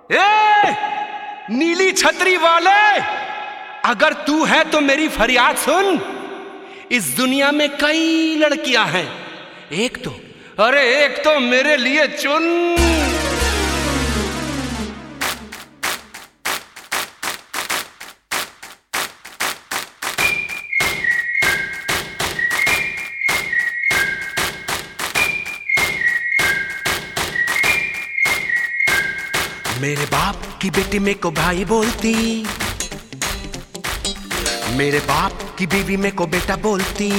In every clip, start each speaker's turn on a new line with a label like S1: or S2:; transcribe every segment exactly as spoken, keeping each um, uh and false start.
S1: ए नीली छतरी वाले, अगर तू है तो मेरी फरियाद सुन। इस दुनिया में कई लड़कियां हैं, एक तो अरे एक तो मेरे लिए चुन। मेरे बाप की बेटी मेरे को भाई बोलती, मेरे बाप की बीवी मेरे को बेटा बोलती।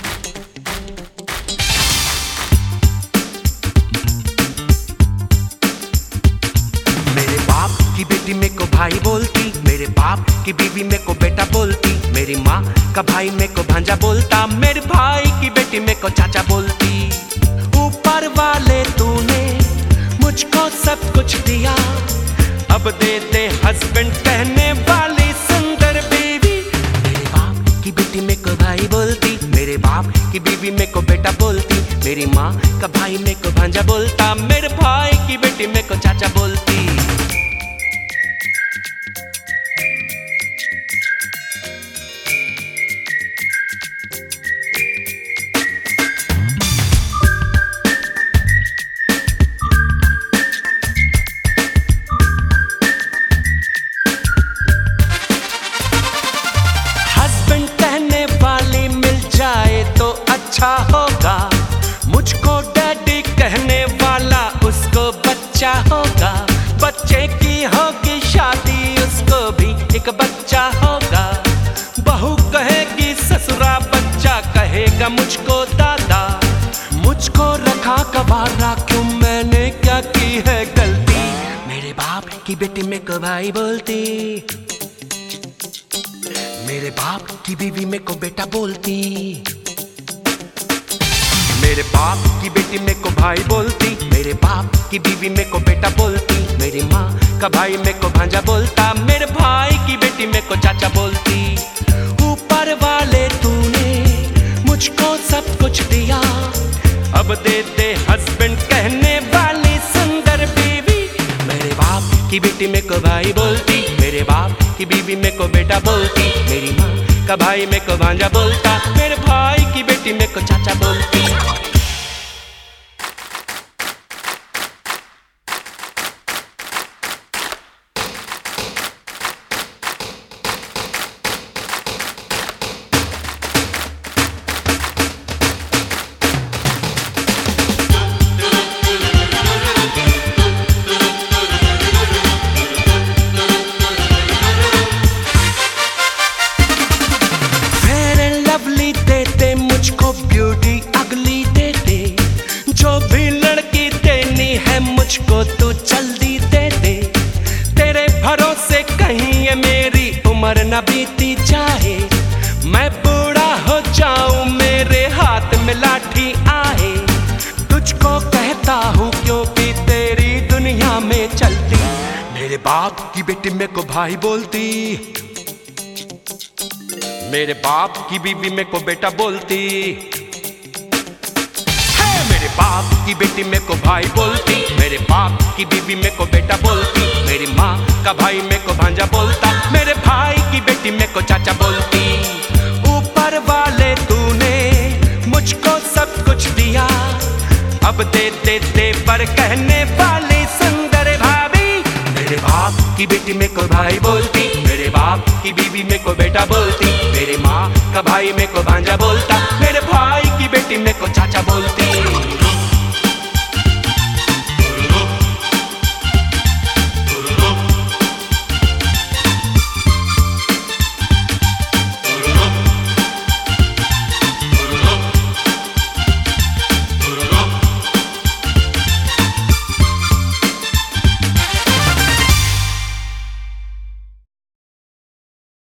S1: मेरे बाप की बेटी मेरे को भाई बोलती, मेरे बाप की बीवी मेरे को बेटा बोलती। मेरी माँ का भाई मेरे को भांजा बोलता, मेरे भाई की बेटी मेरे को चाचा बोलती। ऊपर वाले तूने मुझको सब कुछ दिया, अब दे दे हस्बैंड कहने वाली सुंदर बीवी। मेरे बाप की बेटी मेरे को भाई बोलती, मेरे बाप की बीवी मेरे को बेटा बोलती। मेरी माँ का भाई मेरे को भांजा बोलता, मेरे भाई की बेटी मेरे को चाचा बोलती। तो अच्छा होगा, मुझको डैडी कहने वाला उसको बच्चा होगा। बच्चे की होगी शादी, उसको भी एक बच्चा होगा। बहू कहेगी ससुरा, बच्चा कहेगा मुझको दादा। मुझको रखा कबारा क्यों, मैंने क्या की है गलती। मेरे बाप की बेटी मेरे को भाई बोलती, मेरे बाप की बीवी मेरे को बेटा बोलती। मेरे बाप की बेटी मेरे को भाई बोलती, मेरे बाप की बीवी मेरे को बेटा बोलती। मेरी माँ का भाई मेरे को भांजा बोलता, मेरे भाई की बेटी मेरे को चाचा बोलती। ऊपर वाले तूने मुझको सब कुछ दिया, अब दे दे हस्बैंड कहने वाली सुंदर बीवी। मेरे बाप की बेटी मेरे को भाई बोलती, मेरे बाप की बीवी मेरे को बेटा बोलती। मेरी माँ का भाई मेरे को भांजा बोलता, मेरे भाई की बेटी मेरे को चाचा बोलती। मुझको ब्यूटी अगली दे दे, जो भी लड़की देनी है मुझको तू जल्दी दे दे। तेरे भरोसे कहीं ये मेरी उम्र न बीती जाए, मैं बूढ़ा हो जाऊं मेरे हाथ में लाठी आए। तुझको कहता हूँ क्योंकि तेरी दुनिया में चलती। मेरे बाप की बेटी मेरे को भाई बोलती, मेरे बाप की बीवी मेरे को बेटा बोलती। है मेरे बाप की बेटी मेरे को भाई बोलती, मेरे बाप की बीवी मेरे को बेटा बोलती। मेरी माँ का भाई मेरे को भांजा बोलता, मेरे भाई की बेटी मेरे को चाचा बोलती। ऊपर वाले तूने मुझको सब कुछ दिया, अब दे दे दे पर कहने वाली सुंदर भाभी। मेरे बाप की बेटी मेरे को भाई बोलती, मेरे बाप की बीवी मेरे को बेटा बोलती। मेरी माँ का भाई मेरे को भांजा बोलता, मेरे भाई की बेटी मेरे को चाचा बोलती।